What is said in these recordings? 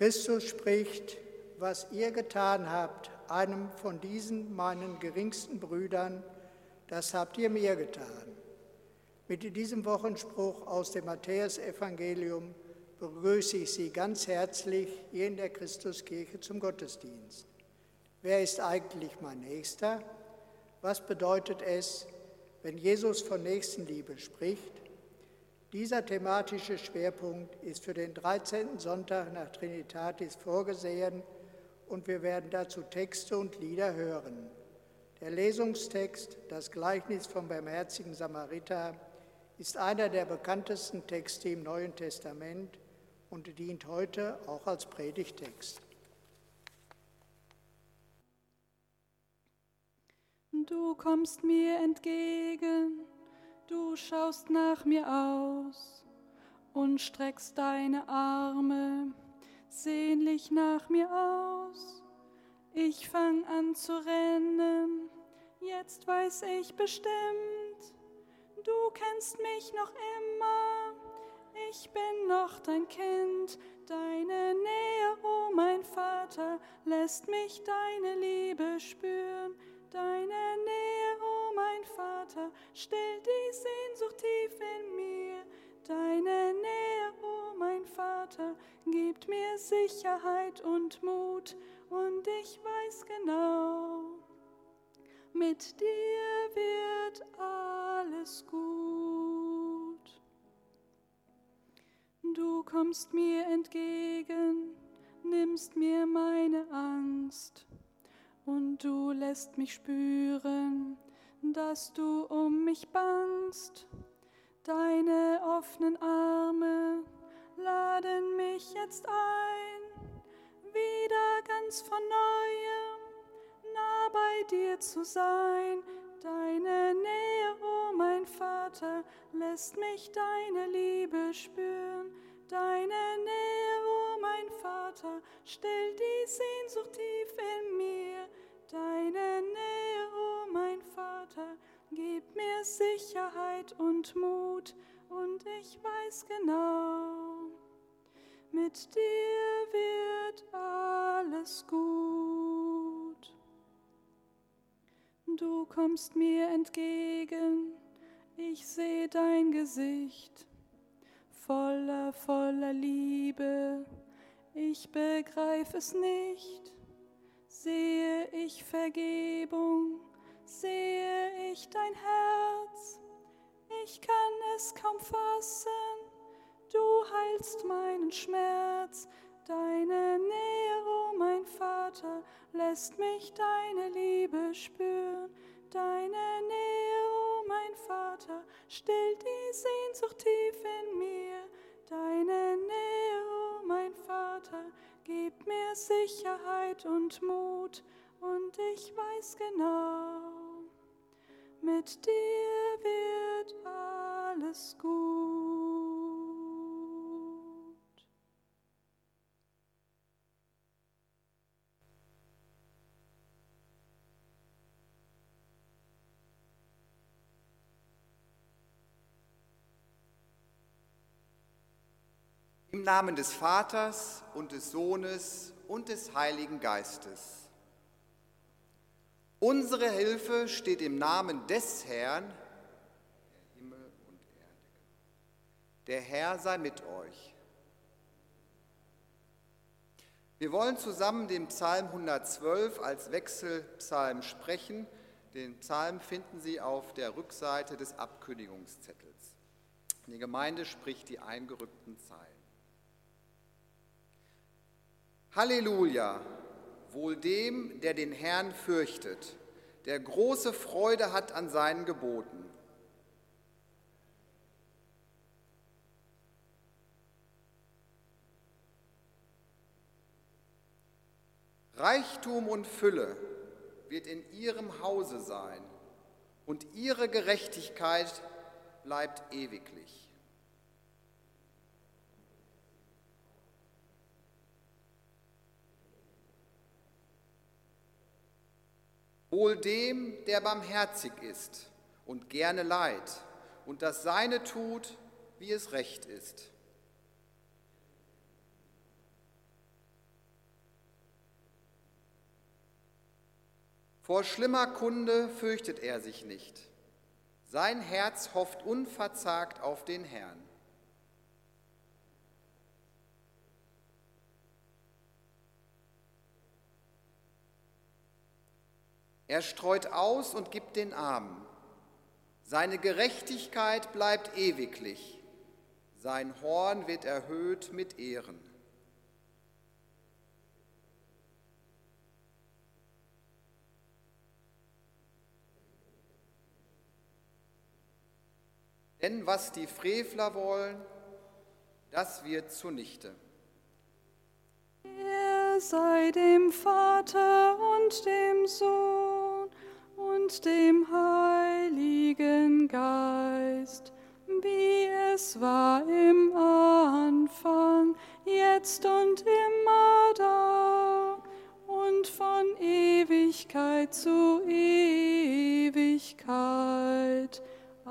Christus spricht, was ihr getan habt, einem von diesen meinen geringsten Brüdern, das habt ihr mir getan. Mit diesem Wochenspruch aus dem Matthäusevangelium begrüße ich Sie ganz herzlich hier in der Christuskirche zum Gottesdienst. Wer ist eigentlich mein Nächster? Was bedeutet es, wenn Jesus von Nächstenliebe spricht? Dieser thematische Schwerpunkt ist für den 13. Sonntag nach Trinitatis vorgesehen und wir werden dazu Texte und Lieder hören. Der Lesungstext, das Gleichnis vom barmherzigen Samariter, ist einer der bekanntesten Texte im Neuen Testament und dient heute auch als Predigttext. Du kommst mir entgegen, du schaust nach mir aus und streckst deine Arme sehnlich nach mir aus. Ich fang an zu rennen, jetzt weiß ich bestimmt, du kennst mich noch immer, ich bin noch dein Kind. Deine Nähe, oh mein Vater, lässt mich deine Liebe spüren. Deine Nähe, oh mein Vater, stillt die Sehnsucht tief in mir. Deine Nähe, oh mein Vater, gibt mir Sicherheit und Mut. Und ich weiß genau, mit dir wird alles gut. Du kommst mir entgegen, nimmst mir meine Angst. Und du lässt mich spüren, dass du um mich bangst. Deine offenen Arme laden mich jetzt ein, wieder ganz von Neuem nah bei dir zu sein. Deine Nähe, oh mein Vater, lässt mich deine Liebe spüren. Deine Nähe, oh mein Vater, stillt die Sehnsucht tief in mir. Deine Nähe, oh mein Vater, gibt mir Sicherheit und Mut. Und ich weiß genau, mit dir wird alles gut. Du kommst mir entgegen, ich sehe dein Gesicht, voller Liebe, ich begreif es nicht. Sehe ich Vergebung, sehe ich dein Herz, ich kann es kaum fassen, du heilst meinen Schmerz. Deine Nähe, oh mein Vater, lässt mich deine Liebe spüren. Deine Nähe, oh mein Vater, stillt die Sehnsucht tief in mir. Deine Nähe, oh mein Vater, gibt mir Sicherheit und Mut. Und ich weiß genau, mit dir wird alles gut. Im Namen des Vaters und des Sohnes und des Heiligen Geistes. Unsere Hilfe steht im Namen des Herrn, der Himmel und Erde. Der Herr sei mit euch. Wir wollen zusammen den Psalm 112 als Wechselpsalm sprechen. Den Psalm finden Sie auf der Rückseite des Abkündigungszettels. Die Gemeinde spricht die eingerückten Zeilen. Halleluja, wohl dem, der den Herrn fürchtet, der große Freude hat an seinen Geboten. Reichtum und Fülle wird in ihrem Hause sein, und ihre Gerechtigkeit bleibt ewiglich. Wohl dem, der barmherzig ist und gerne leiht und das Seine tut, wie es recht ist. Vor schlimmer Kunde fürchtet er sich nicht. Sein Herz hofft unverzagt auf den Herrn. Er streut aus und gibt den Armen. Seine Gerechtigkeit bleibt ewiglich. Sein Horn wird erhöht mit Ehren. Denn was die Frevler wollen, das wird zunichte. Er sei dem Vater und dem Sohn und dem Heiligen Geist, wie es war im Anfang, jetzt und immer da und von Ewigkeit zu Ewigkeit.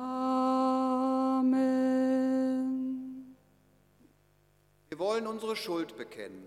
Amen. Wir wollen unsere Schuld bekennen.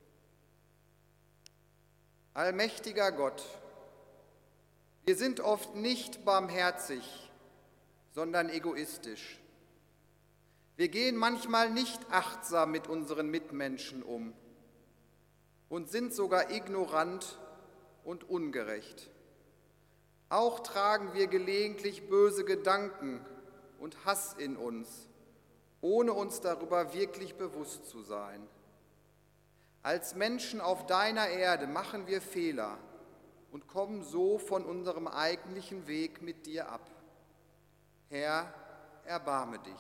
Allmächtiger Gott, wir sind oft nicht barmherzig, sondern egoistisch. Wir gehen manchmal nicht achtsam mit unseren Mitmenschen um und sind sogar ignorant und ungerecht. Auch tragen wir gelegentlich böse Gedanken und Hass in uns, ohne uns darüber wirklich bewusst zu sein. Als Menschen auf deiner Erde machen wir Fehler und kommen so von unserem eigentlichen Weg mit dir ab. Herr, erbarme dich.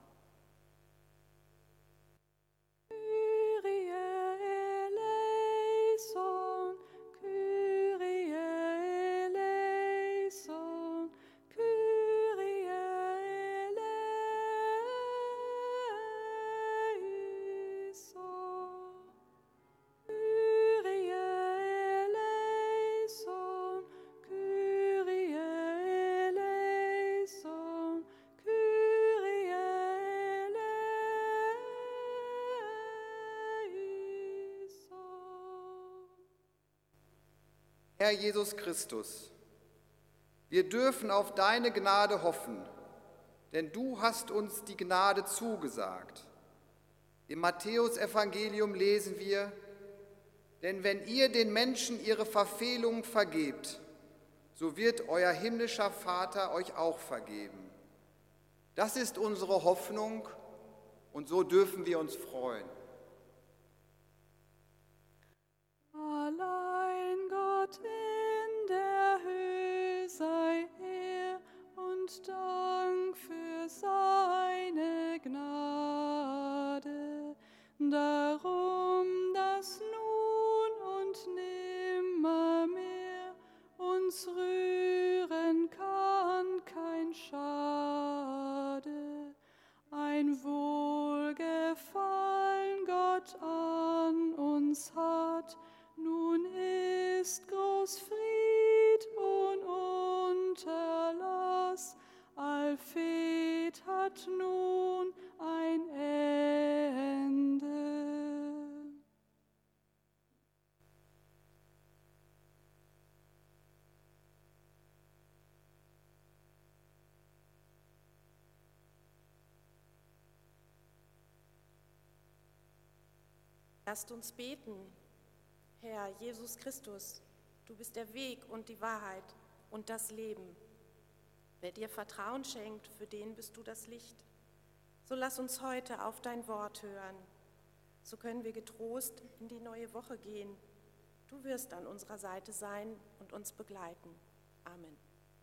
Herr Jesus Christus, wir dürfen auf deine Gnade hoffen, denn du hast uns die Gnade zugesagt. Im Matthäusevangelium lesen wir: Denn wenn ihr den Menschen ihre Verfehlungen vergebt, so wird euer himmlischer Vater euch auch vergeben. Das ist unsere Hoffnung und so dürfen wir uns freuen. Allein Gott in der Höhe sei Ehr und Dank für seine Gnade. Darum, dass nun und nimmermehr uns rühren kann kein Schade. Ein Wohlgefallen Gott an uns hat, nun ist groß Fried und Unterlass, allfehlt hat nun ein Ende. Lasst uns beten. Herr Jesus Christus, du bist der Weg und die Wahrheit und das Leben. Wer dir Vertrauen schenkt, für den bist du das Licht. So lass uns heute auf dein Wort hören. So können wir getrost in die neue Woche gehen. Du wirst an unserer Seite sein und uns begleiten. Amen.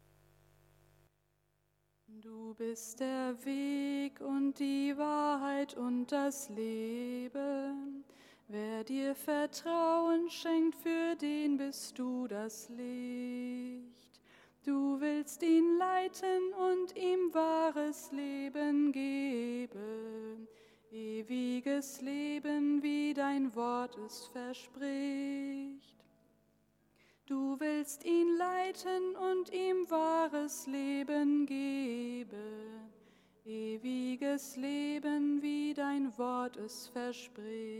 Du bist der Weg und die Wahrheit und das Leben. Wer dir Vertrauen schenkt, für den bist du das Licht. Du willst ihn leiten und ihm wahres Leben geben, ewiges Leben, wie dein Wort es verspricht. Du willst ihn leiten und ihm wahres Leben geben, ewiges Leben, wie dein Wort es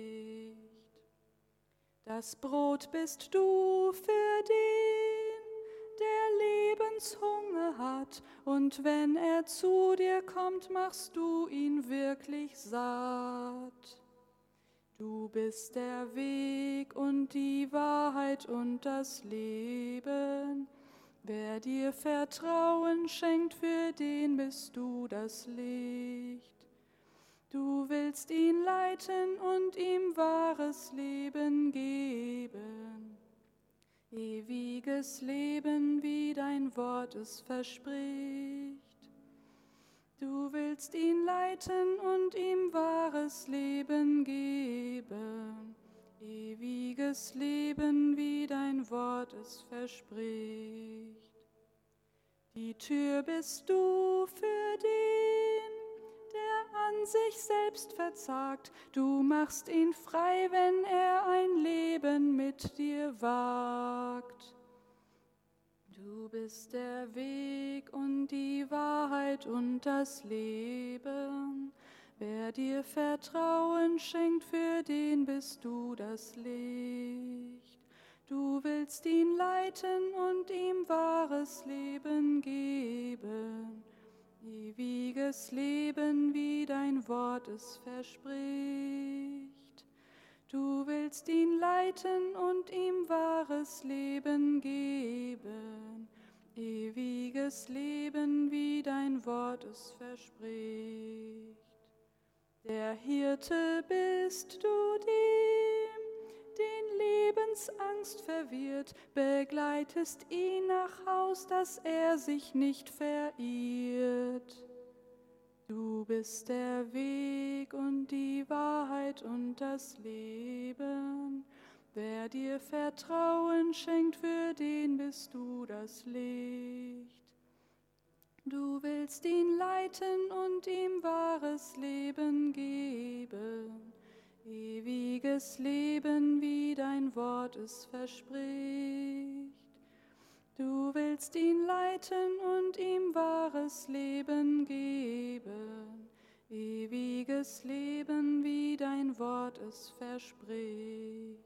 verspricht. Das Brot bist du, für den Lebenshunger hat, und wenn er zu dir kommt, machst du ihn wirklich satt. Du bist der Weg und die Wahrheit und das Leben. Wer dir Vertrauen schenkt, für den bist du das Licht. Du willst ihn leiten und ihm wahres Leben geben. Ewiges Leben, wie dein Wort es verspricht. Du willst ihn leiten und ihm wahres Leben geben. Ewiges Leben, wie dein Wort es verspricht. Die Tür bist du für den, der an sich selbst verzagt. Du machst ihn frei, wenn er ein Leben mit dir wagt. Du bist der Weg und die Wahrheit und das Leben. Wer dir Vertrauen schenkt, für den bist du das Licht. Du willst ihn leiten und ihm wahres Leben geben. Ewiges Leben, wie dein Wort es verspricht. Du willst ihn leiten und ihm wahres Leben geben. Ewiges Leben, wie dein Wort es verspricht. Der Hirte bist du dem, den Lebensangst verwirrt, begleitest ihn nach Haus, dass er sich nicht verirrt. Du bist der Weg und die Wahrheit und das Leben. Wer dir Vertrauen schenkt, für den bist du das Licht. Du willst ihn leiten und ihm wahres Leben geben. Ewiges Leben, wie dein Wort es verspricht. Du willst ihn leiten und ihm wahres Leben geben. Ewiges Leben, wie dein Wort es verspricht.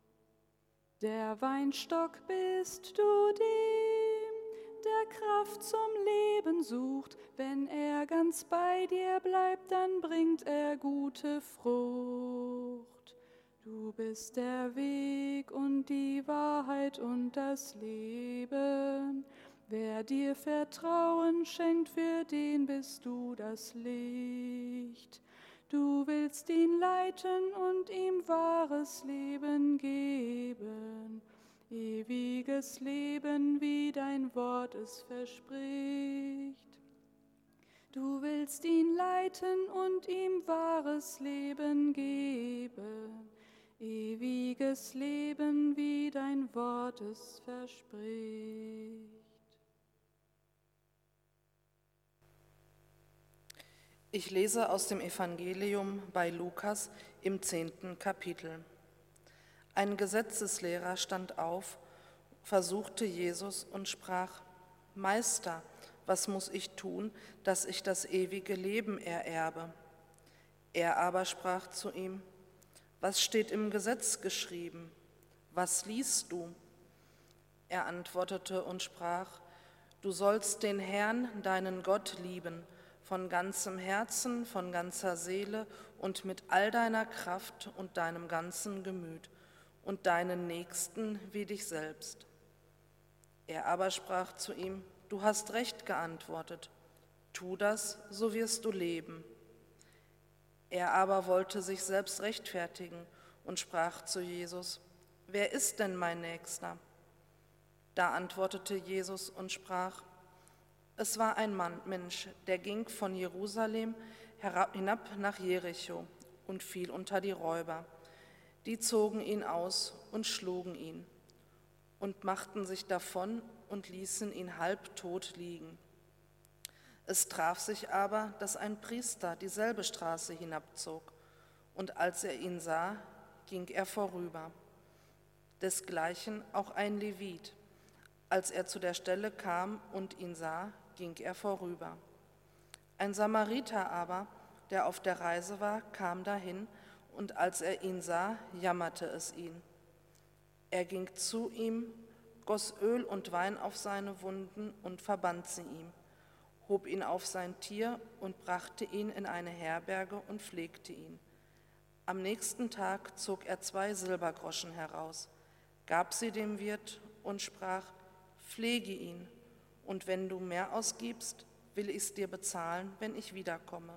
Der Weinstock bist du dem, der Kraft zum Leben sucht. Wenn er ganz bei dir bleibt, dann bringt er gute Frucht. Du bist der Weg und die Wahrheit und das Leben. Wer dir Vertrauen schenkt, für den bist du das Licht. Du willst ihn leiten und ihm wahres Leben geben. Ewiges Leben, wie dein Wort es verspricht. Du willst ihn leiten und ihm wahres Leben geben. Ewiges Leben, wie dein Wort es verspricht. Ich lese aus dem Evangelium bei Lukas im 10. Kapitel. Ein Gesetzeslehrer stand auf, versuchte Jesus und sprach: Meister, was muss ich tun, dass ich das ewige Leben ererbe? Er aber sprach zu ihm: Was steht im Gesetz geschrieben? Was liest du? Er antwortete und sprach: Du sollst den Herrn, deinen Gott, lieben, von ganzem Herzen, von ganzer Seele und mit all deiner Kraft und deinem ganzen Gemüt und deinen Nächsten wie dich selbst. Er aber sprach zu ihm: Du hast recht geantwortet, tu das, so wirst du leben. Er aber wollte sich selbst rechtfertigen und sprach zu Jesus: Wer ist denn mein Nächster? Da antwortete Jesus und sprach: Es war ein Mensch, der ging von Jerusalem hinab nach Jericho und fiel unter die Räuber. Die zogen ihn aus und schlugen ihn und machten sich davon und ließen ihn halbtot liegen. Es traf sich aber, dass ein Priester dieselbe Straße hinabzog, und als er ihn sah, ging er vorüber. Desgleichen auch ein Levit. Als er zu der Stelle kam und ihn sah, ging er vorüber. Ein Samariter aber, der auf der Reise war, kam dahin, und als er ihn sah, jammerte es ihn. Er ging zu ihm, goss Öl und Wein auf seine Wunden und verband sie ihm, hob ihn auf sein Tier und brachte ihn in eine Herberge und pflegte ihn. Am nächsten Tag zog er 2 Silbergroschen heraus, gab sie dem Wirt und sprach: Pflege ihn, und wenn du mehr ausgibst, will ich's dir bezahlen, wenn ich wiederkomme.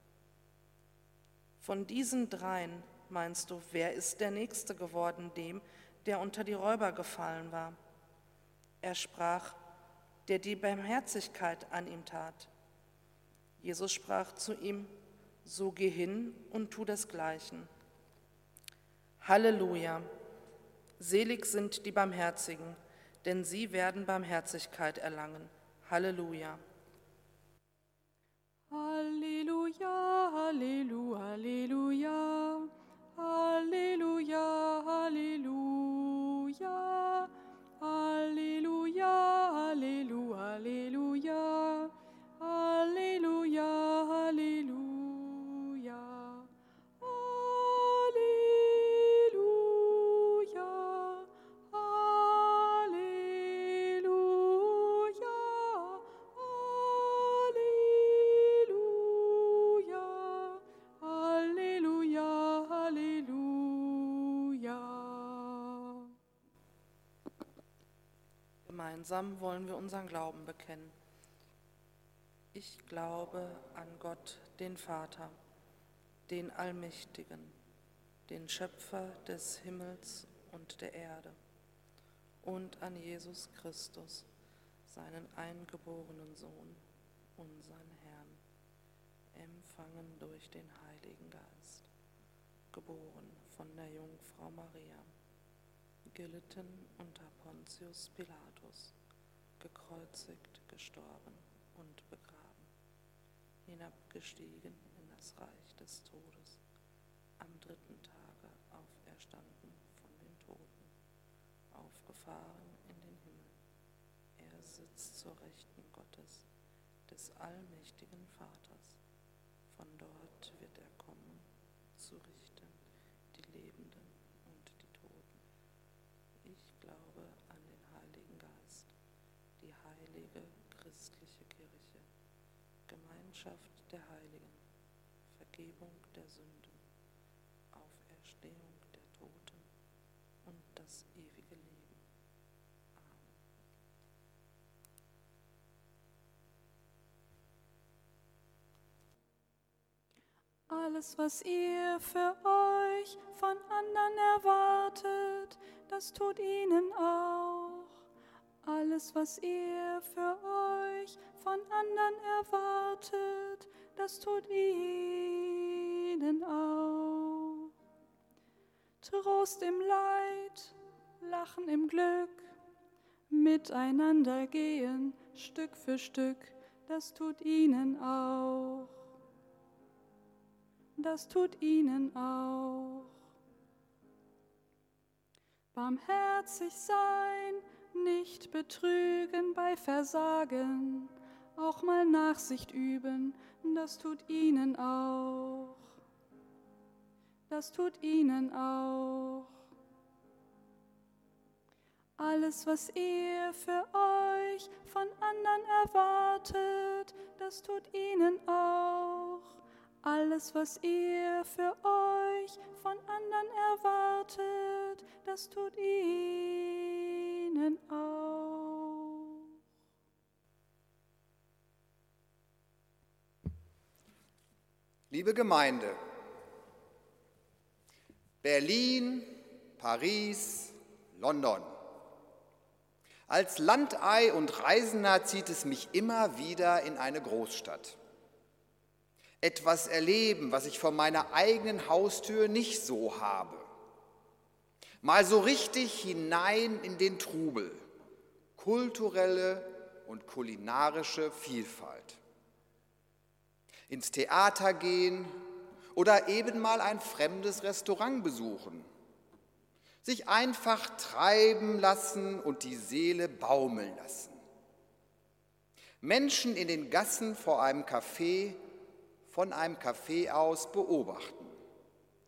Von diesen 3, meinst du, wer ist der Nächste geworden dem, der unter die Räuber gefallen war? Er sprach: der die Barmherzigkeit an ihm tat. Jesus sprach zu ihm: so geh hin und tu desgleichen. Halleluja! Selig sind die Barmherzigen, denn sie werden Barmherzigkeit erlangen. Halleluja! Halleluja, Halleluja, Halleluja, Halleluja, Halleluja, Halleluja, Halleluja, Halleluja, Halleluja, Halleluja. Gemeinsam wollen wir unseren Glauben bekennen. Ich glaube an Gott, den Vater, den Allmächtigen, den Schöpfer des Himmels und der Erde, und an Jesus Christus, seinen eingeborenen Sohn, unseren Herrn, empfangen durch den Heiligen Geist, geboren von der Jungfrau Maria, gelitten unter Pontius Pilatus, gekreuzigt, gestorben und begraben, hinabgestiegen in das Reich des Todes, am 3. Tage auferstanden von den Toten, aufgefahren in den Himmel. Er sitzt zur Rechten Gottes, des allmächtigen Vaters. Von dort wird er kommen, zu richten die Lebenden und die Toten. Ich glaube an den Heiligen Geist, die heilige christliche Kirche, Gemeinschaft der Heiligen, Vergebung der Sünden, Auferstehung der Toten und das ewige Leben. Amen. Alles, was ihr für euch von anderen erwartet, das tut ihnen auch. Alles, was ihr für euch von anderen erwartet, das tut ihnen auch. Trost im Leid, Lachen im Glück, miteinander gehen, Stück für Stück, das tut ihnen auch. Das tut ihnen auch. Barmherzig sein, nicht betrügen bei Versagen, auch mal Nachsicht üben, das tut ihnen auch. Das tut ihnen auch. Alles, was ihr für euch von anderen erwartet, das tut ihnen auch. Alles, was ihr für euch von anderen erwartet, das tut ihnen auch. Liebe Gemeinde, Berlin, Paris, London. Als Landei und Reisender zieht es mich immer wieder in eine Großstadt. Etwas erleben, was ich vor meiner eigenen Haustür nicht so habe. Mal so richtig hinein in den Trubel, kulturelle und kulinarische Vielfalt. Ins Theater gehen oder eben mal ein fremdes Restaurant besuchen. Sich einfach treiben lassen und die Seele baumeln lassen. Menschen in den Gassen vor einem Café, von einem Café aus beobachten.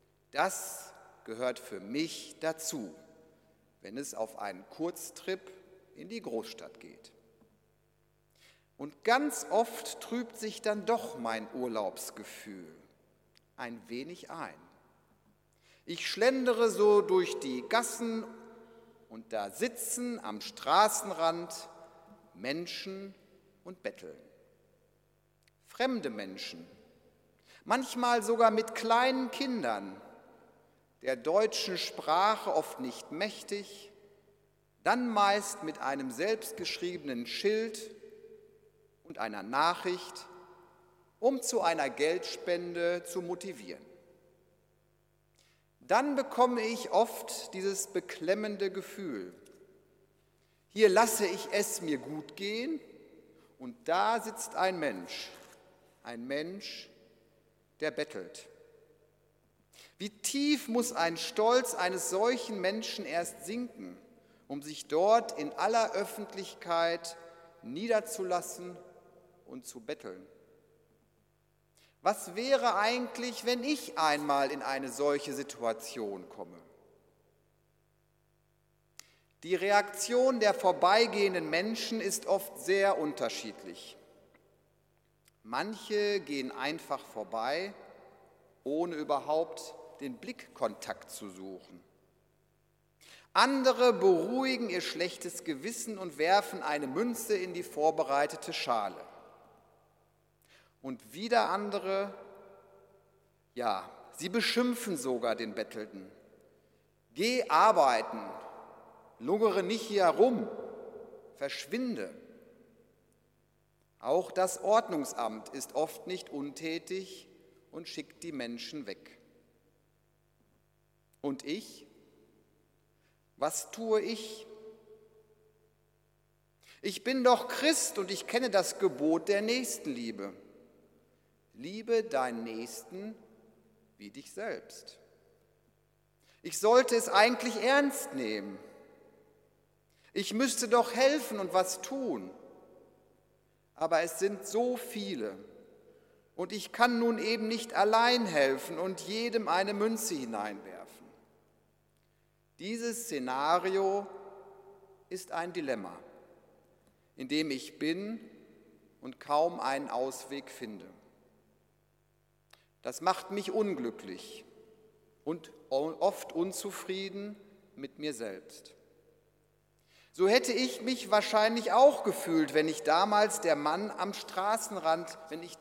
Das gehört für mich dazu, wenn es auf einen Kurztrip in die Großstadt geht. Und ganz oft trübt sich dann doch mein Urlaubsgefühl ein wenig ein. Ich schlendere so durch die Gassen und da sitzen am Straßenrand Menschen und betteln. Fremde Menschen, manchmal sogar mit kleinen Kindern, der deutschen Sprache oft nicht mächtig, dann meist mit einem selbstgeschriebenen Schild und einer Nachricht, um zu einer Geldspende zu motivieren. Dann bekomme ich oft dieses beklemmende Gefühl, hier lasse ich es mir gut gehen und da sitzt ein Mensch, der bettelt. Wie tief muss ein Stolz eines solchen Menschen erst sinken, um sich dort in aller Öffentlichkeit niederzulassen und zu betteln? Was wäre eigentlich, wenn ich einmal in eine solche Situation komme? Die Reaktion der vorbeigehenden Menschen ist oft sehr unterschiedlich. Manche gehen einfach vorbei, ohne überhaupt den Blickkontakt zu suchen. Andere beruhigen ihr schlechtes Gewissen und werfen eine Münze in die vorbereitete Schale. Und wieder andere, ja, sie beschimpfen sogar den Bettelnden. Geh arbeiten, lungere nicht hier herum, verschwinde. Auch das Ordnungsamt ist oft nicht untätig und schickt die Menschen weg. Und ich? Was tue ich? Ich bin doch Christ und ich kenne das Gebot der Nächstenliebe. Liebe deinen Nächsten wie dich selbst. Ich sollte es eigentlich ernst nehmen. Ich müsste doch helfen und was tun. Aber es sind so viele und ich kann nun eben nicht allein helfen und jedem eine Münze hineinwerfen. Dieses Szenario ist ein Dilemma, in dem ich bin und kaum einen Ausweg finde. Das macht mich unglücklich und oft unzufrieden mit mir selbst. So hätte ich mich wahrscheinlich auch gefühlt, wenn ich damals den Mann am Straßenrand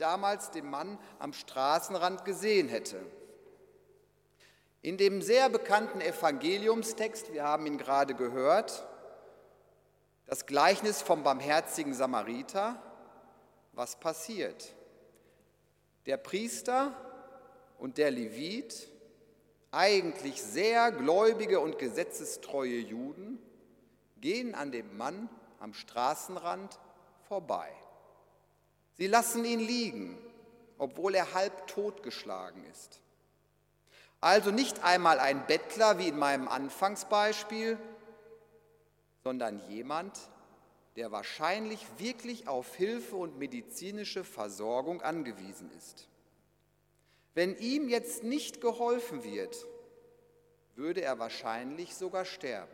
gesehen hätte. In dem sehr bekannten Evangeliumstext, wir haben ihn gerade gehört, das Gleichnis vom barmherzigen Samariter, was passiert? Der Priester und der Levit, eigentlich sehr gläubige und gesetzestreue Juden, gehen an dem Mann am Straßenrand vorbei. Sie lassen ihn liegen, obwohl er halb totgeschlagen ist. Also nicht einmal ein Bettler wie in meinem Anfangsbeispiel, sondern jemand, der wahrscheinlich wirklich auf Hilfe und medizinische Versorgung angewiesen ist. Wenn ihm jetzt nicht geholfen wird, würde er wahrscheinlich sogar sterben.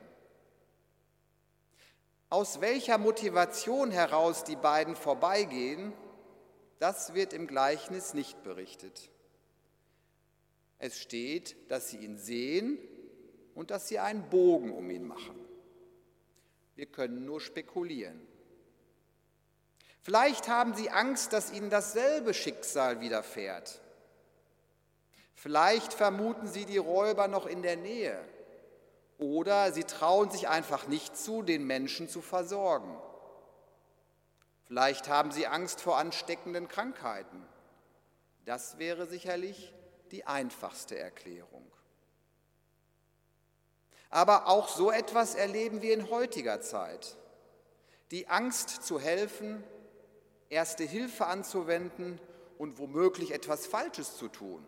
Aus welcher Motivation heraus die beiden vorbeigehen, das wird im Gleichnis nicht berichtet. Es steht, dass sie ihn sehen und dass sie einen Bogen um ihn machen. Wir können nur spekulieren. Vielleicht haben sie Angst, dass ihnen dasselbe Schicksal widerfährt. Vielleicht vermuten sie die Räuber noch in der Nähe. Oder sie trauen sich einfach nicht zu, den Menschen zu versorgen. Vielleicht haben sie Angst vor ansteckenden Krankheiten. Das wäre sicherlich die einfachste Erklärung. Aber auch so etwas erleben wir in heutiger Zeit. Die Angst zu helfen, erste Hilfe anzuwenden und womöglich etwas Falsches zu tun.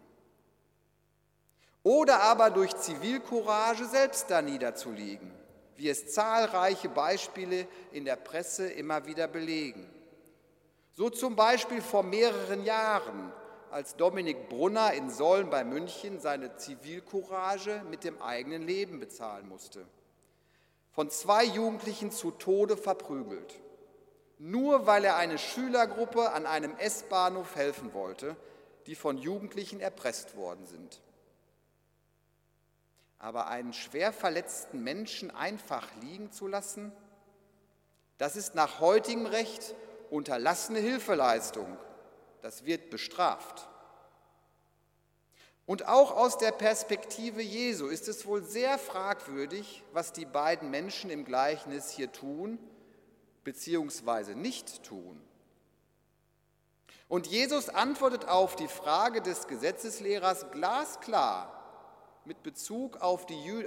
Oder aber durch Zivilcourage selbst da niederzuliegen, wie es zahlreiche Beispiele in der Presse immer wieder belegen. So zum Beispiel vor mehreren Jahren, als Dominik Brunner in Solln bei München seine Zivilcourage mit dem eigenen Leben bezahlen musste. von 2 Jugendlichen zu Tode verprügelt, nur weil er eine Schülergruppe an einem S-Bahnhof helfen wollte, die von Jugendlichen erpresst worden sind. Aber einen schwer verletzten Menschen einfach liegen zu lassen, das ist nach heutigem Recht unterlassene Hilfeleistung. Das wird bestraft. Und auch aus der Perspektive Jesu ist es wohl sehr fragwürdig, was die beiden Menschen im Gleichnis hier tun bzw. nicht tun. Und Jesus antwortet auf die Frage des Gesetzeslehrers glasklar mit Bezug auf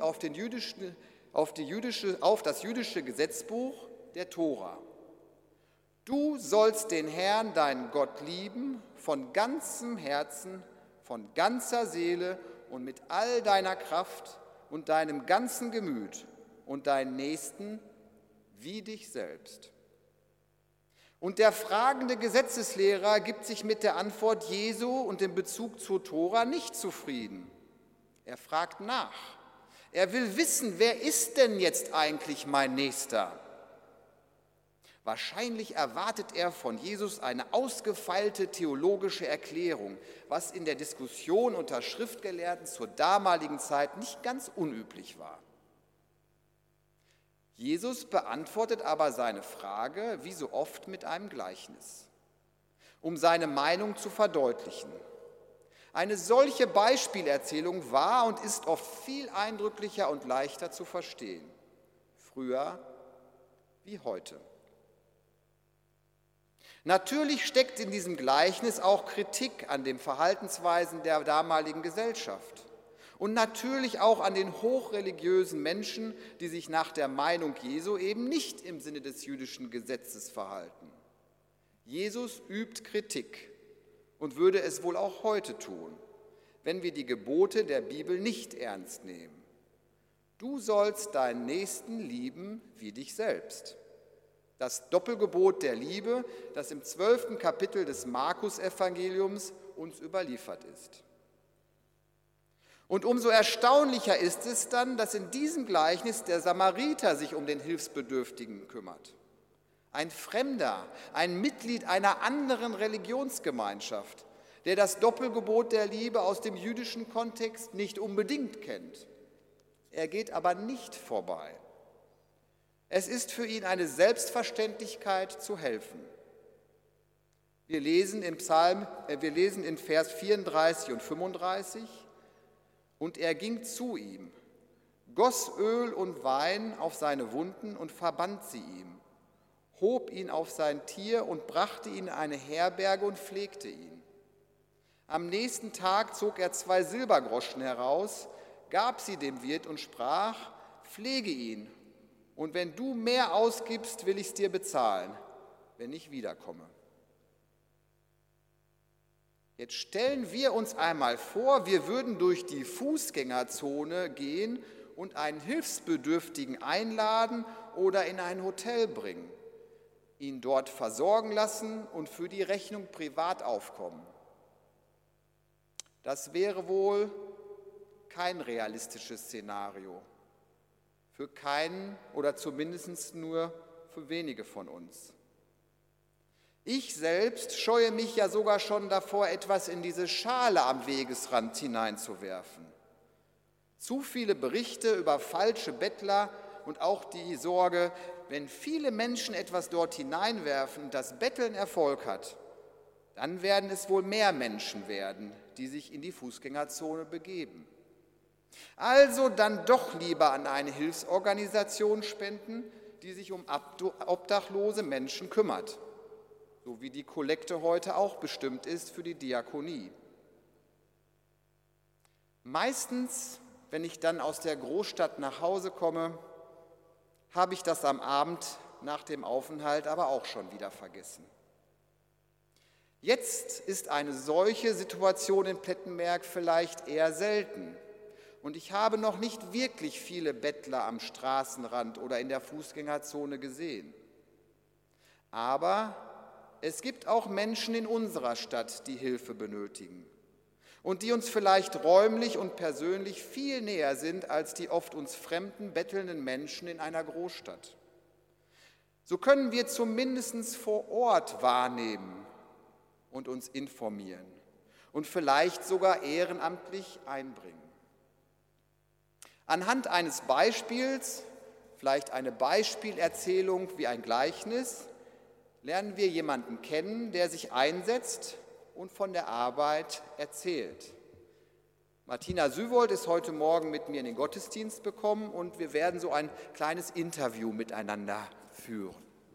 das jüdische Gesetzbuch der Tora. Du sollst den Herrn, deinen Gott, lieben von ganzem Herzen, von ganzer Seele und mit all deiner Kraft und deinem ganzen Gemüt und deinen Nächsten wie dich selbst. Und der fragende Gesetzeslehrer gibt sich mit der Antwort Jesu und dem Bezug zur Tora nicht zufrieden. Er fragt nach. Er will wissen, wer ist denn jetzt eigentlich mein Nächster? Wahrscheinlich erwartet er von Jesus eine ausgefeilte theologische Erklärung, was in der Diskussion unter Schriftgelehrten zur damaligen Zeit nicht ganz unüblich war. Jesus beantwortet aber seine Frage, wie so oft, mit einem Gleichnis, um seine Meinung zu verdeutlichen. Eine solche Beispielerzählung war und ist oft viel eindrücklicher und leichter zu verstehen, früher wie heute. Natürlich steckt in diesem Gleichnis auch Kritik an den Verhaltensweisen der damaligen Gesellschaft und natürlich auch an den hochreligiösen Menschen, die sich nach der Meinung Jesu eben nicht im Sinne des jüdischen Gesetzes verhalten. Jesus übt Kritik und würde es wohl auch heute tun, wenn wir die Gebote der Bibel nicht ernst nehmen. Du sollst deinen Nächsten lieben wie dich selbst. Das Doppelgebot der Liebe, das im 12. Kapitel des Markus-Evangeliums uns überliefert ist. Und umso erstaunlicher ist es dann, dass in diesem Gleichnis der Samariter sich um den Hilfsbedürftigen kümmert. Ein Fremder, ein Mitglied einer anderen Religionsgemeinschaft, der das Doppelgebot der Liebe aus dem jüdischen Kontext nicht unbedingt kennt. Er geht aber nicht vorbei. Es ist für ihn eine Selbstverständlichkeit zu helfen. Wir lesen in Vers 34 und 35, und er ging zu ihm, goss Öl und Wein auf seine Wunden und verband sie ihm, hob ihn auf sein Tier und brachte ihn in eine Herberge und pflegte ihn. Am nächsten Tag zog er 2 Silbergroschen heraus, gab sie dem Wirt und sprach, pflege ihn, und wenn du mehr ausgibst, will ich es dir bezahlen, wenn ich wiederkomme. Jetzt stellen wir uns einmal vor, wir würden durch die Fußgängerzone gehen und einen Hilfsbedürftigen einladen oder in ein Hotel bringen, ihn dort versorgen lassen und für die Rechnung privat aufkommen. Das wäre wohl kein realistisches Szenario. Für keinen oder zumindest nur für wenige von uns. Ich selbst scheue mich ja sogar schon davor, etwas in diese Schale am Wegesrand hineinzuwerfen. Zu viele Berichte über falsche Bettler und auch die Sorge, wenn viele Menschen etwas dort hineinwerfen und das Betteln Erfolg hat, dann werden es wohl mehr Menschen werden, die sich in die Fußgängerzone begeben. Also dann doch lieber an eine Hilfsorganisation spenden, die sich um obdachlose Menschen kümmert, so wie die Kollekte heute auch bestimmt ist für die Diakonie. Meistens, wenn ich dann aus der Großstadt nach Hause komme, habe ich das am Abend nach dem Aufenthalt aber auch schon wieder vergessen. Jetzt ist eine solche Situation in Plettenberg vielleicht eher selten. Und ich habe noch nicht wirklich viele Bettler am Straßenrand oder in der Fußgängerzone gesehen. Aber es gibt auch Menschen in unserer Stadt, die Hilfe benötigen. und die uns vielleicht räumlich und persönlich viel näher sind als die oft uns fremden, bettelnden Menschen in einer Großstadt. So können wir zumindest vor Ort wahrnehmen und uns informieren und vielleicht sogar ehrenamtlich einbringen. Anhand eines Beispiels, vielleicht eine Beispielerzählung wie ein Gleichnis, lernen wir jemanden kennen, der sich einsetzt und von der Arbeit erzählt. Martina Süwold ist heute Morgen mit mir in den Gottesdienst gekommen und wir werden so ein kleines Interview miteinander führen.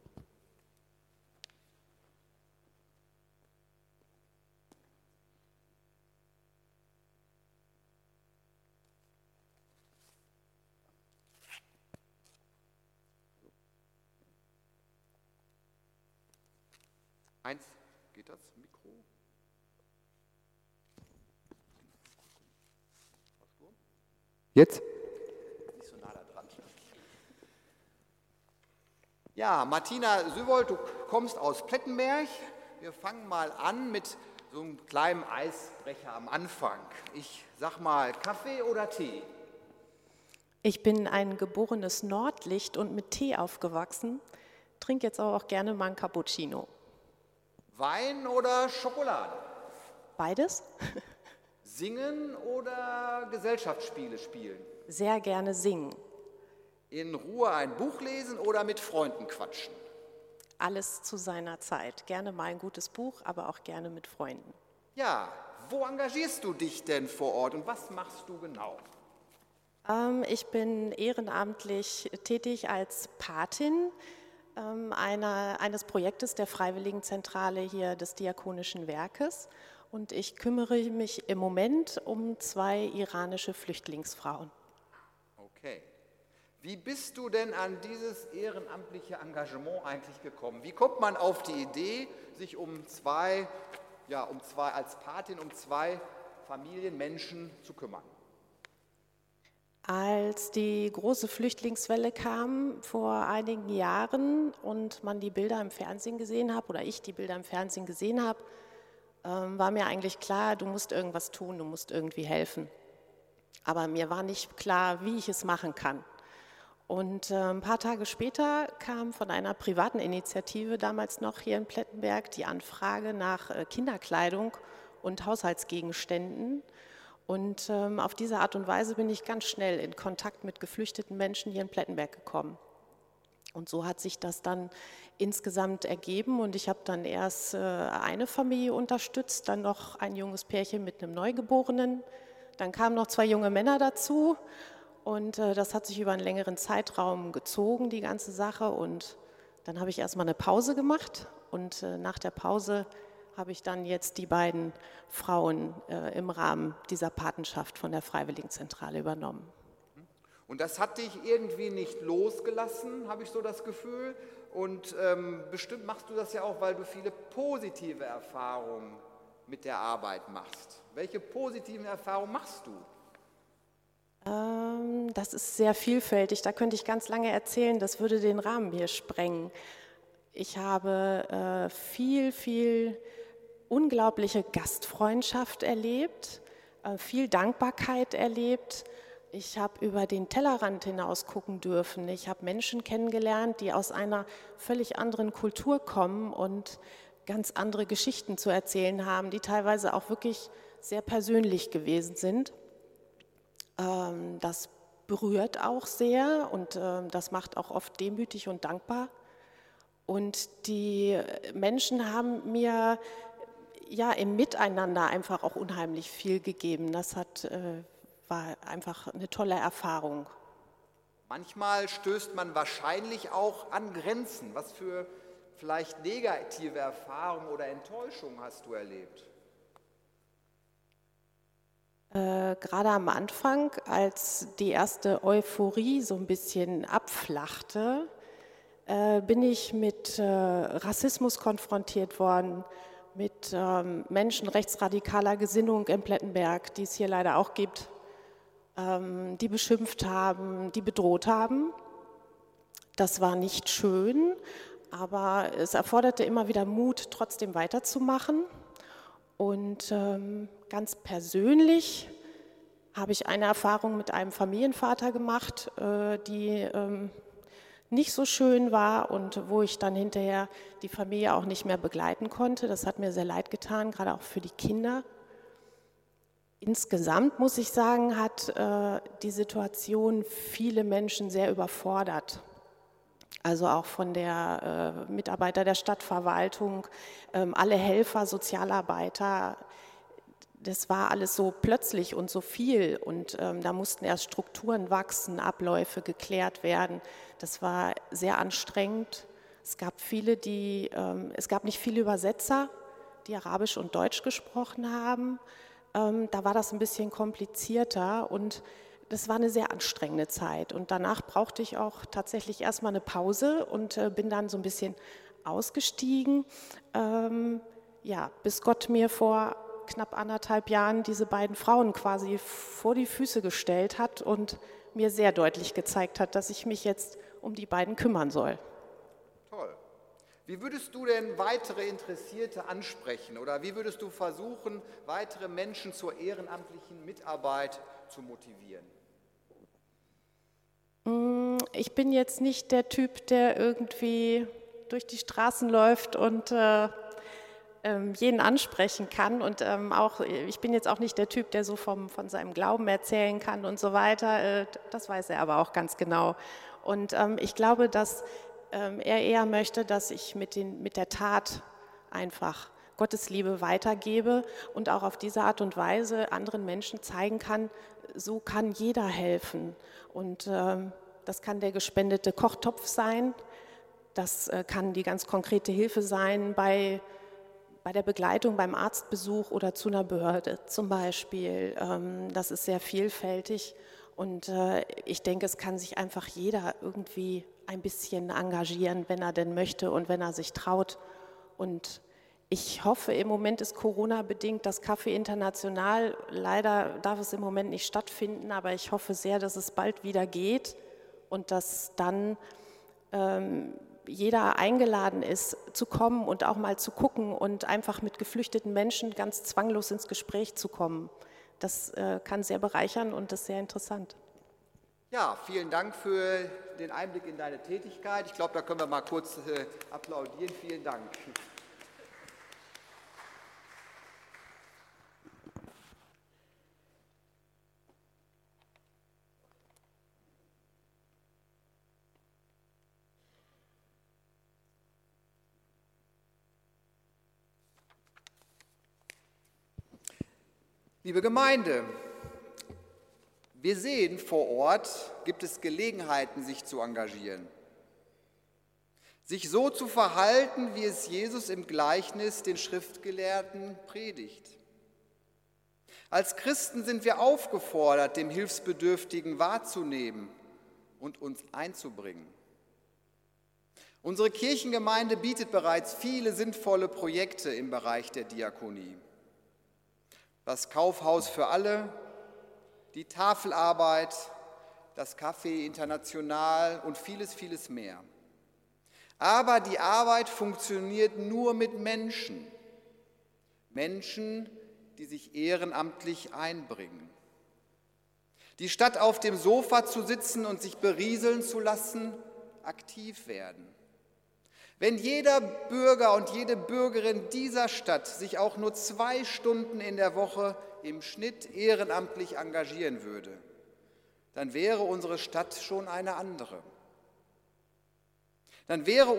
Geht das Mikro? Jetzt? Nicht so nah da dran. Ja, Martina Süwold, du kommst aus Plettenberg. Wir fangen mal an mit so einem kleinen Eisbrecher am Anfang. Ich sag mal, Kaffee oder Tee? Ich bin ein geborenes Nordlicht und mit Tee aufgewachsen, trinke jetzt aber auch gerne mal einen Cappuccino. Wein oder Schokolade? Beides? Singen oder Gesellschaftsspiele spielen? Sehr gerne singen. In Ruhe ein Buch lesen oder mit Freunden quatschen? Alles zu seiner Zeit. Gerne mal ein gutes Buch, aber auch gerne mit Freunden. Ja, wo engagierst du dich denn vor Ort und was machst du genau? Ich bin ehrenamtlich tätig als Patin eines Projektes der Freiwilligenzentrale hier des Diakonischen Werkes und ich kümmere mich im Moment um 2 iranische Flüchtlingsfrauen. Okay. Wie bist du denn an dieses ehrenamtliche Engagement eigentlich gekommen? Wie kommt man auf die Idee, sich als Patin um 2 Familienmenschen zu kümmern? Als die große Flüchtlingswelle kam vor einigen Jahren und man die Bilder im Fernsehen gesehen hat, oder ich die Bilder im Fernsehen gesehen habe, war mir eigentlich klar, du musst irgendwas tun, du musst irgendwie helfen. Aber mir war nicht klar, wie ich es machen kann. Und ein paar Tage später kam von einer privaten Initiative, damals noch hier in Plettenberg, die Anfrage nach Kinderkleidung und Haushaltsgegenständen. Und auf diese Art und Weise bin ich ganz schnell in Kontakt mit geflüchteten Menschen hier in Plettenberg gekommen. Und so hat sich das dann insgesamt ergeben und ich habe dann erst eine Familie unterstützt, dann noch ein junges Pärchen mit einem Neugeborenen, dann kamen noch 2 junge Männer dazu und das hat sich über einen längeren Zeitraum gezogen, die ganze Sache. Und dann habe ich erstmal eine Pause gemacht und nach der Pause habe ich dann jetzt die beiden Frauen im Rahmen dieser Patenschaft von der Freiwilligenzentrale übernommen. Und das hat dich irgendwie nicht losgelassen, habe ich so das Gefühl. Und bestimmt machst du das ja auch, weil du viele positive Erfahrungen mit der Arbeit machst. Welche positiven Erfahrungen machst du? Das ist sehr vielfältig, da könnte ich ganz lange erzählen, das würde den Rahmen hier sprengen. Ich habe viel unglaubliche Gastfreundschaft erlebt, viel Dankbarkeit erlebt. Ich habe über den Tellerrand hinaus gucken dürfen. Ich habe Menschen kennengelernt, die aus einer völlig anderen Kultur kommen und ganz andere Geschichten zu erzählen haben, die teilweise auch wirklich sehr persönlich gewesen sind. Das berührt auch sehr und das macht auch oft demütig und dankbar. Und die Menschen haben mir ja im Miteinander einfach auch unheimlich viel gegeben. Das war einfach eine tolle Erfahrung. Manchmal stößt man wahrscheinlich auch an Grenzen. Was für vielleicht negative Erfahrungen oder Enttäuschungen hast du erlebt? Gerade am Anfang, als die erste Euphorie so ein bisschen abflachte, bin ich mit Rassismus konfrontiert worden, mit Menschen rechtsradikaler Gesinnung in Plettenberg, die es hier leider auch gibt, die beschimpft haben, die bedroht haben. Das war nicht schön, aber es erforderte immer wieder Mut, trotzdem weiterzumachen. Und ganz persönlich habe ich eine Erfahrung mit einem Familienvater gemacht, die nicht so schön war und wo ich dann hinterher die Familie auch nicht mehr begleiten konnte. Das hat mir sehr leid getan, gerade auch für die Kinder. Insgesamt muss ich sagen, hat die Situation viele Menschen sehr überfordert. Also auch von der Mitarbeiter der Stadtverwaltung, alle Helfer, Sozialarbeiter. Das war alles so plötzlich und so viel und da mussten erst Strukturen wachsen, Abläufe geklärt werden. Das war sehr anstrengend. Es gab nicht viele Übersetzer, die Arabisch und Deutsch gesprochen haben. Da war das ein bisschen komplizierter und das war eine sehr anstrengende Zeit. Und danach brauchte ich auch tatsächlich erstmal eine Pause und bin dann so ein bisschen ausgestiegen, bis Gott mir vor knapp 1,5 Jahren diese beiden Frauen quasi vor die Füße gestellt hat und mir sehr deutlich gezeigt hat, dass ich mich jetzt um die beiden kümmern soll. Toll. Wie würdest du denn weitere Interessierte ansprechen oder wie würdest du versuchen, weitere Menschen zur ehrenamtlichen Mitarbeit zu motivieren? Ich bin jetzt nicht der Typ, der irgendwie durch die Straßen läuft und jeden ansprechen kann und ich bin jetzt auch nicht der Typ, der so von seinem Glauben erzählen kann und so weiter. Das weiß er aber auch ganz genau. Und ich glaube, dass er eher möchte, dass ich mit der Tat einfach Gottes Liebe weitergebe und auch auf diese Art und Weise anderen Menschen zeigen kann, so kann jeder helfen. Und das kann der gespendete Kochtopf sein, das kann die ganz konkrete Hilfe sein bei der Begleitung beim Arztbesuch oder zu einer Behörde zum Beispiel. Das ist sehr vielfältig und ich denke, es kann sich einfach jeder irgendwie ein bisschen engagieren, wenn er denn möchte und wenn er sich traut. Und ich hoffe, im Moment ist Corona-bedingt das Café International, leider darf es im Moment nicht stattfinden, aber ich hoffe sehr, dass es bald wieder geht und dass dann jeder eingeladen ist, zu kommen und auch mal zu gucken und einfach mit geflüchteten Menschen ganz zwanglos ins Gespräch zu kommen. Das kann sehr bereichern und das ist sehr interessant. Ja, vielen Dank für den Einblick in deine Tätigkeit. Ich glaube, da können wir mal kurz applaudieren. Vielen Dank. Liebe Gemeinde, wir sehen, vor Ort gibt es Gelegenheiten, sich zu engagieren. Sich so zu verhalten, wie es Jesus im Gleichnis den Schriftgelehrten predigt. Als Christen sind wir aufgefordert, dem Hilfsbedürftigen wahrzunehmen und uns einzubringen. Unsere Kirchengemeinde bietet bereits viele sinnvolle Projekte im Bereich der Diakonie. Das Kaufhaus für alle, die Tafelarbeit, das Café International und vieles, vieles mehr. Aber die Arbeit funktioniert nur mit Menschen. Menschen, die sich ehrenamtlich einbringen. Die statt auf dem Sofa zu sitzen und sich berieseln zu lassen, aktiv werden. Wenn jeder Bürger und jede Bürgerin dieser Stadt sich auch nur 2 Stunden in der Woche im Schnitt ehrenamtlich engagieren würde, dann wäre unsere Stadt schon eine andere. Dann wäre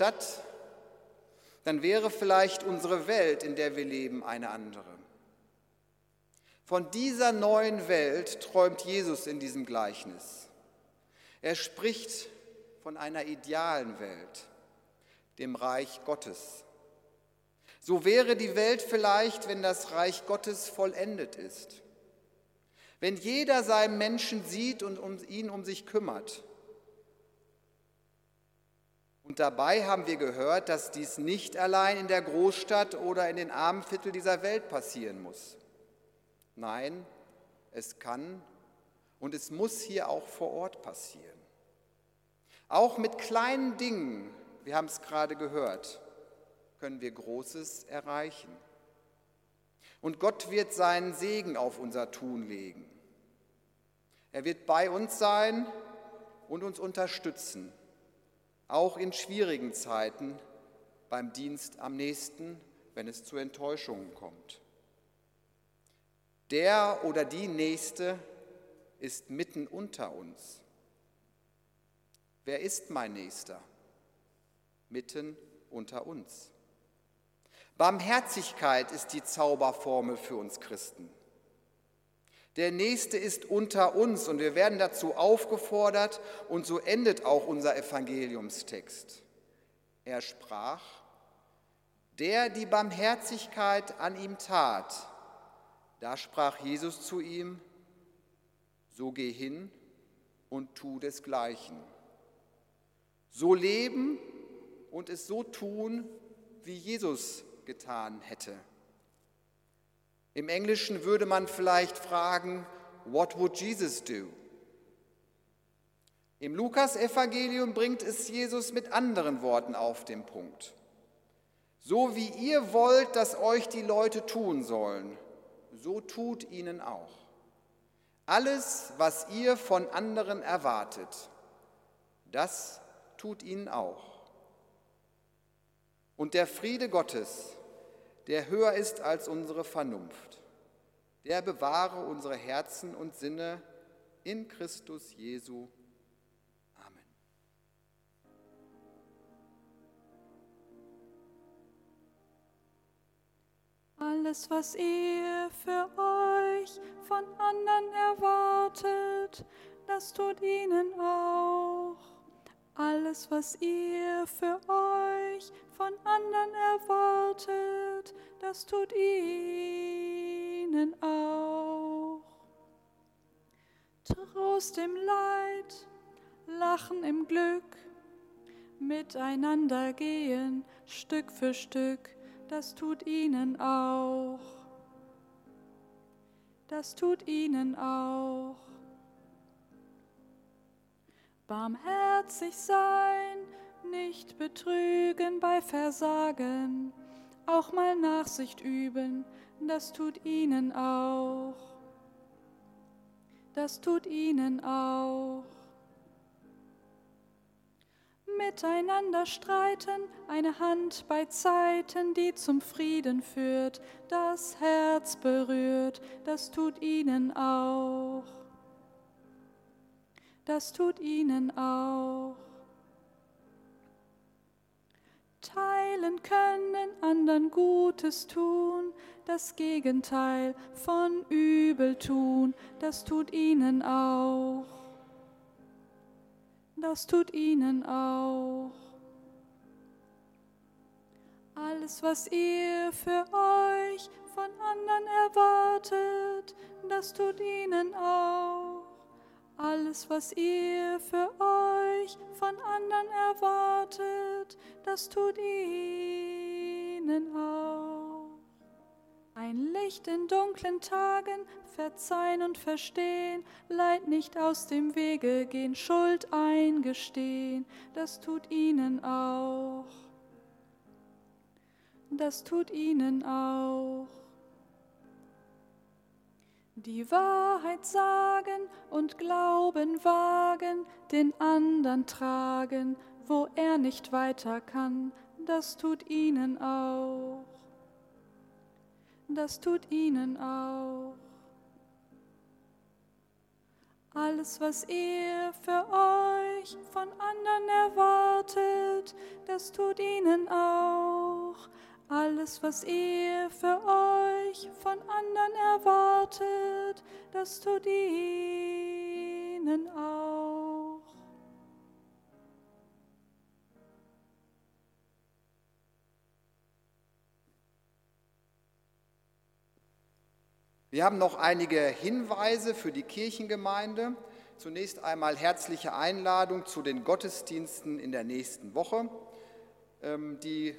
vielleicht unsere Welt, in der wir leben, eine andere. Von dieser neuen Welt träumt Jesus in diesem Gleichnis. Er spricht von einer idealen Welt, dem Reich Gottes. So wäre die Welt vielleicht, wenn das Reich Gottes vollendet ist. Wenn jeder seinen Menschen sieht und ihn um sich kümmert. Und dabei haben wir gehört, dass dies nicht allein in der Großstadt oder in den armen Vierteln dieser Welt passieren muss. Nein, es kann und es muss hier auch vor Ort passieren. Auch mit kleinen Dingen, wir haben es gerade gehört, können wir Großes erreichen. Und Gott wird seinen Segen auf unser Tun legen. Er wird bei uns sein und uns unterstützen, auch in schwierigen Zeiten beim Dienst am nächsten, wenn es zu Enttäuschungen kommt. Der oder die Nächste ist mitten unter uns. Wer ist mein Nächster? Mitten unter uns. Barmherzigkeit ist die Zauberformel für uns Christen. Der Nächste ist unter uns und wir werden dazu aufgefordert und so endet auch unser Evangeliumstext. Er sprach, der die Barmherzigkeit an ihm tat, da sprach Jesus zu ihm, so geh hin und tu desgleichen. So leben und es so tun, wie Jesus getan hätte. Im Englischen würde man vielleicht fragen, what would Jesus do? Im Lukas-Evangelium bringt es Jesus mit anderen Worten auf den Punkt. So wie ihr wollt, dass euch die Leute tun sollen, so tut ihnen auch. Alles, was ihr von anderen erwartet, das tut ihnen auch. Und der Friede Gottes, der höher ist als unsere Vernunft, der bewahre unsere Herzen und Sinne in Christus Jesu. Amen. Alles, was ihr für euch von anderen erwartet, das tut ihnen auch. Alles, was ihr für euch von anderen erwartet, das tut ihnen auch. Trost im Leid, Lachen im Glück, miteinander gehen, Stück für Stück, das tut ihnen auch. Das tut ihnen auch. Barmherzig sein, nicht betrügen bei Versagen, auch mal Nachsicht üben, das tut ihnen auch. Das tut ihnen auch. Miteinander streiten, eine Hand bei Zeiten, die zum Frieden führt, das Herz berührt, das tut ihnen auch. Das tut ihnen auch. Teilen können, anderen Gutes tun, das Gegenteil von Übel tun, das tut ihnen auch. Das tut ihnen auch. Alles, was ihr für euch von anderen erwartet, das tut ihnen auch. Alles, was ihr für euch von anderen erwartet, das tut ihnen auch. Ein Licht in dunklen Tagen, verzeihen und verstehen, Leid nicht aus dem Wege gehen, Schuld eingestehen, das tut ihnen auch. Das tut ihnen auch. Die Wahrheit sagen und Glauben wagen, den anderen tragen, wo er nicht weiter kann, das tut ihnen auch. Das tut ihnen auch. Alles, was ihr für euch von anderen erwartet, das tut ihnen auch. Alles, was ihr für euch von anderen erwartet, das tut ihnen auch. Wir haben noch einige Hinweise für die Kirchengemeinde. Zunächst einmal herzliche Einladung zu den Gottesdiensten in der nächsten Woche. Die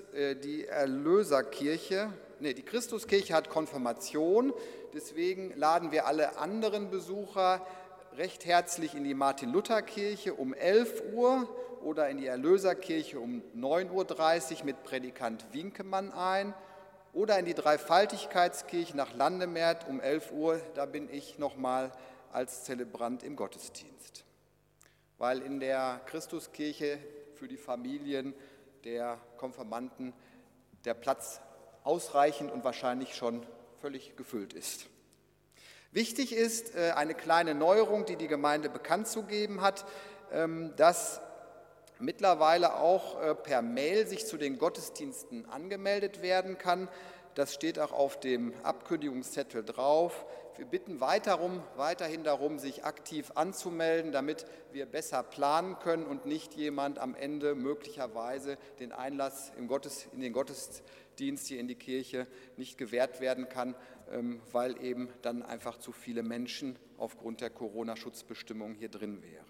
Christuskirche hat Konfirmation, deswegen laden wir alle anderen Besucher recht herzlich in die Martin-Luther-Kirche um 11 Uhr oder in die Erlöserkirche um 9:30 Uhr mit Predikant Winkemann ein oder in die Dreifaltigkeitskirche nach Landemert um 11 Uhr, da bin ich nochmal als Zelebrant im Gottesdienst. Weil in der Christuskirche für die Familien der Konfirmanden der Platz ausreichend und wahrscheinlich schon völlig gefüllt ist. Wichtig ist eine kleine Neuerung, die die Gemeinde bekannt zu geben hat, dass mittlerweile auch per Mail sich zu den Gottesdiensten angemeldet werden kann. Das steht auch auf dem Abkündigungszettel drauf. Wir bitten weiterhin darum, sich aktiv anzumelden, damit wir besser planen können und nicht jemand am Ende möglicherweise den Einlass in den Gottesdienst hier in die Kirche nicht gewährt werden kann, weil eben dann einfach zu viele Menschen aufgrund der Corona-Schutzbestimmungen hier drin wären.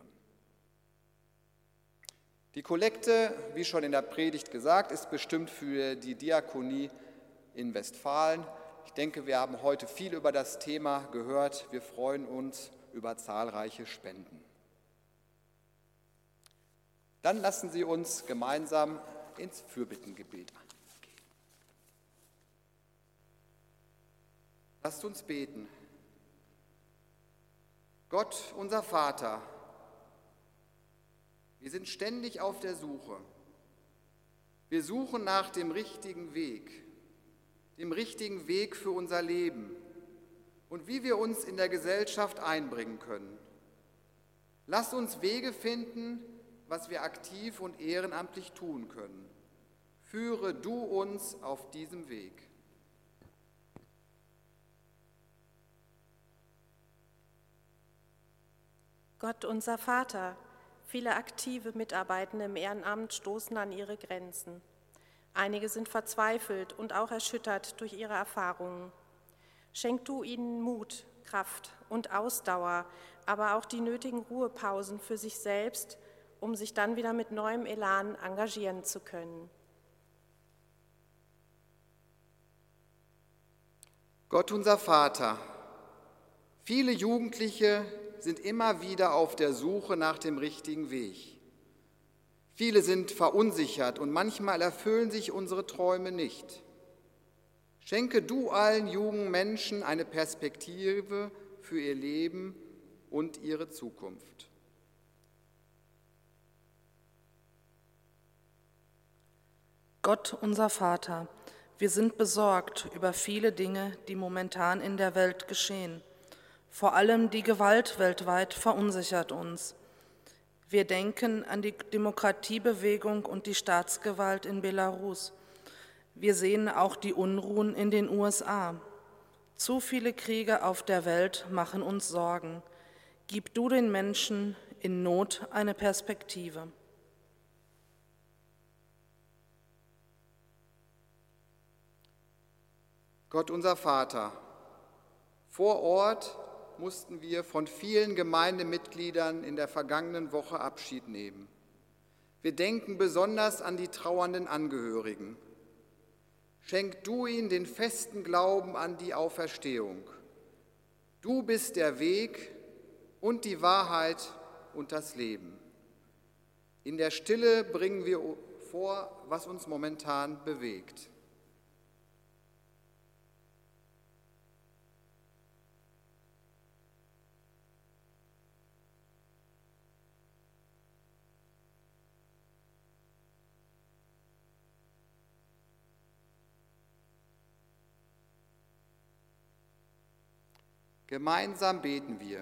Die Kollekte, wie schon in der Predigt gesagt, ist bestimmt für die Diakonie in Westfalen. Ich denke, wir haben heute viel über das Thema gehört. Wir freuen uns über zahlreiche Spenden. Dann lassen Sie uns gemeinsam ins Fürbittengebet gehen. Lasst uns beten. Gott, unser Vater, wir sind ständig auf der Suche. Wir suchen nach dem richtigen Weg für unser Leben und wie wir uns in der Gesellschaft einbringen können. Lass uns Wege finden, was wir aktiv und ehrenamtlich tun können. Führe du uns auf diesem Weg. Gott, unser Vater, viele aktive Mitarbeitende im Ehrenamt stoßen an ihre Grenzen. Einige sind verzweifelt und auch erschüttert durch ihre Erfahrungen. Schenk du ihnen Mut, Kraft und Ausdauer, aber auch die nötigen Ruhepausen für sich selbst, um sich dann wieder mit neuem Elan engagieren zu können. Gott, unser Vater, viele Jugendliche sind immer wieder auf der Suche nach dem richtigen Weg. Viele sind verunsichert und manchmal erfüllen sich unsere Träume nicht. Schenke du allen jungen Menschen eine Perspektive für ihr Leben und ihre Zukunft. Gott, unser Vater, wir sind besorgt über viele Dinge, die momentan in der Welt geschehen. Vor allem die Gewalt weltweit verunsichert uns. Wir denken an die Demokratiebewegung und die Staatsgewalt in Belarus. Wir sehen auch die Unruhen in den USA. Zu viele Kriege auf der Welt machen uns Sorgen. Gib du den Menschen in Not eine Perspektive. Gott, unser Vater, vor Ort mussten wir von vielen Gemeindemitgliedern in der vergangenen Woche Abschied nehmen. Wir denken besonders an die trauernden Angehörigen. Schenk du ihnen den festen Glauben an die Auferstehung. Du bist der Weg und die Wahrheit und das Leben. In der Stille bringen wir vor, was uns momentan bewegt. Gemeinsam beten wir.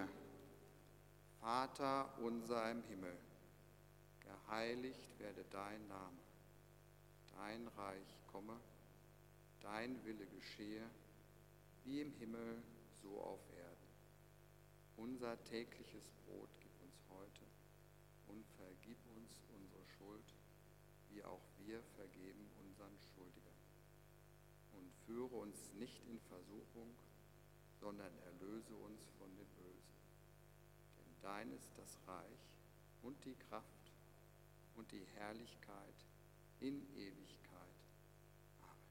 Vater unser im Himmel, geheiligt werde dein Name, dein Reich komme, dein Wille geschehe, wie im Himmel, so auf Erden. Unser tägliches Brot gib uns heute und vergib uns unsere Schuld, wie auch wir vergeben unseren Schuldigern. Und führe uns nicht in Versuchung, sondern erlöse uns von dem Bösen. Denn dein ist das Reich und die Kraft und die Herrlichkeit in Ewigkeit. Amen.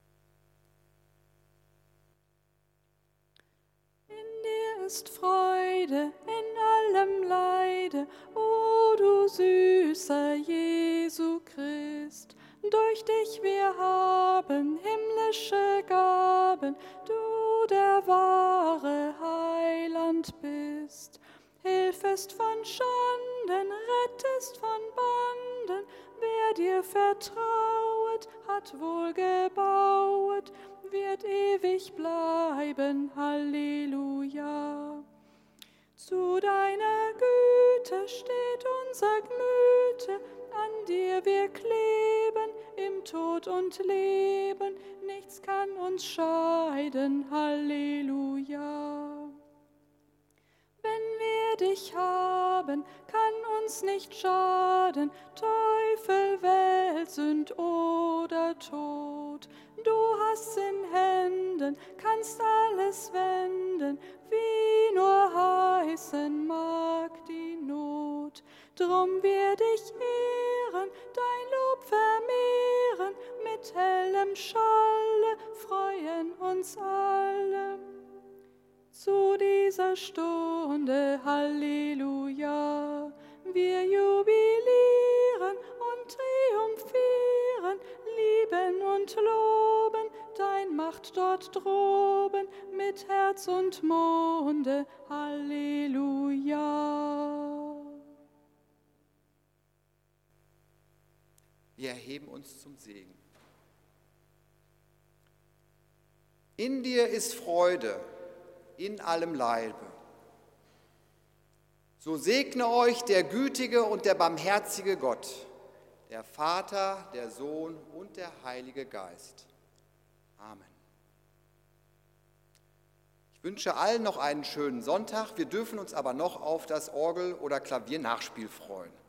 In dir ist Freude in allem Leide, o du süßer Jesu Christ. Durch dich wir haben himmlische Gaben, du der wahre Heiland bist. Hilfest von Schanden, rettest von Banden, wer dir vertrauet, hat wohl gebauet, wird ewig bleiben. Halleluja. Zu deiner Güte steht unser Gemüte, an dir wir kleben, im Tod und Leben, nichts kann uns scheiden. Halleluja. Wenn wir dich haben, kann uns nicht schaden, Teufel, Welt, Sünd oder Tod. Du hast in Händen, kannst alles wenden, wie nur heißen mag die Not. Drum wir dich ehren, dein Lob vermehren, mit hellem Schalle freuen uns alle. Zu dieser Stunde, Halleluja, wir jubilieren und triumphieren, lieben und loben dein Macht dort droben mit Herz und Monde, Halleluja. Wir erheben uns zum Segen. In dir ist Freude, in allem Leibe. So segne euch der gütige und der barmherzige Gott, der Vater, der Sohn und der Heilige Geist. Amen. Ich wünsche allen noch einen schönen Sonntag. Wir dürfen uns aber noch auf das Orgel- oder Klavier-Nachspiel freuen.